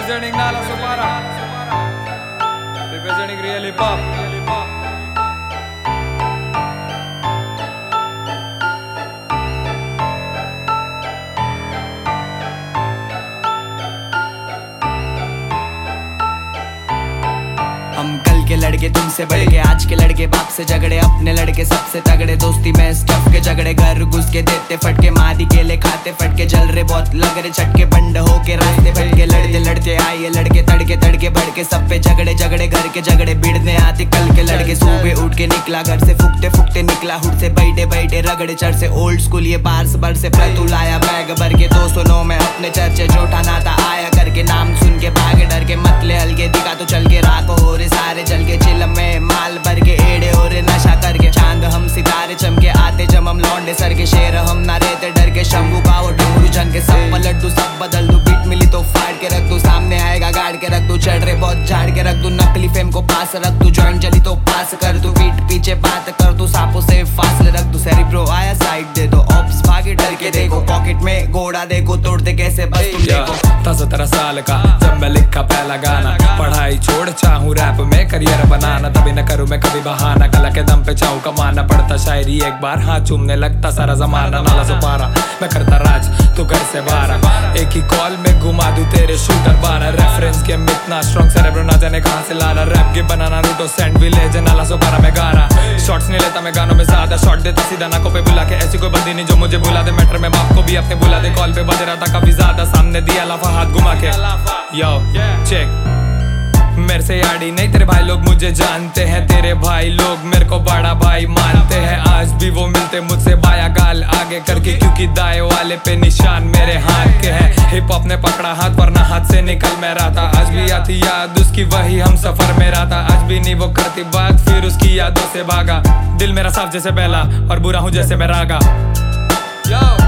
Representing Nala Supara, representing Real Hip Hop. हम कल के लड़के तुमसे बढ़ के, आज के लड़के बाप से झगड़े, अपने लड़के सबसे तगड़े, दोस्ती में स्टफ के झगड़े, घर घुस के देते फटके, मादी केले खाते फटके, जल रहे बहुत लग रहे छटके, बंड हो के रास्ते भटके, लड़ते लड़ते आए लड़के तड़के तड़के बढ़ के, सब पे झगड़े झगड़े, घर के झगड़े भिड़ने आते कल के लड़के, सुबह उठ के निकला घर से, फुकते फुकते निकला हुड से, बैठे बैठे रगड़े चढ़ से, ओल्ड स्कूल ये बार से बर से, प्रतु लाया बैग भर के, 209 में अपने चर्चे, जोठा नाता आया करके, नाम सुन के भागे डर के, मतले हल्के दिखा तो चल के, राखो हो रे सारे चल के, चिलम में माल भर के, एड़े हो रे नशा करके, चांद हम सितारे चमके, आते जब हम लौंडे सर के, शेर हम ना रहते डर के, शंभू का वो डमरू झन के, सब पलट दूं सब बदल दूं, बीट मिली तो फाड़ के रख दूं, सामने आएगा गाड़ के रख दूं, चढ़ रहे बहुत झाड़ के रख दूं, नकली फेम को पास रख दूं, जॉइंट जली तो पास कर दूं, पीठ पीछे बात कर दूं, सांपों से फासले रख दूं, सेरिब्रो आया साइड दे दो, ऑप्स भागे डर के देखो, पॉकेट में घोड़ा देखो, तोड़ते कैसे बस तुम देखो। 17 साल का जब मैं लिखा पहला गाना, पढ़ाई छोड़ चाहूँ रैप में करियर बनाना, तभी न करूँ मैं कभी बहाना, कला के दम पे चाहूँ कमाना, पड़ता शायरी एक बार हाथ चूमने लगता सारा जमाना, नाला सुपारा मैं करता राज तू घर से 12, एक ही कॉल में घुमा दूं तेरे शूटर 12, रेफरेंस गेम इतना स्ट्रॉन्ग सेरेब्रो ना जाने कहाँ से लाना, रैप के बनाना रूटो सैंड विलेज, नाला सुपारा में गाना, शॉट्स नहीं लेता मैं गानों में ज्यादा, शॉट देता सीधा नाकों पे बुला के, ऐसी कोई बंदी नहीं जो मुझे बुला दे, मैटर में बाप को भी अपने बुला दे, कॉल पे बज रहा था काफी ज्यादा, सामने दिया लाफा हाथ घुमा के, यो चेक मेरे से यारी नहीं तेरे भाई लोग मुझे जानते हैं, तेरे भाई लोग मेरे को बड़ा भाई मानते हैं, आज भी वो मिलते मुझसे बाया गाल आगे करके, क्योंकि दाएं वाले पे निशान मेरे हाथ के हैं, हिप हॉप ने पकड़ा हाथ वरना हाथ से निकल मैं रहा था, आज भी आती याद उसकी वही हम सफर में रहा था, आज भी नहीं वो करती बात फिर उसकी यादों से भागा, दिल मेरा साफ जैसे बेला और बुरा हूँ जैसे मैं रागा।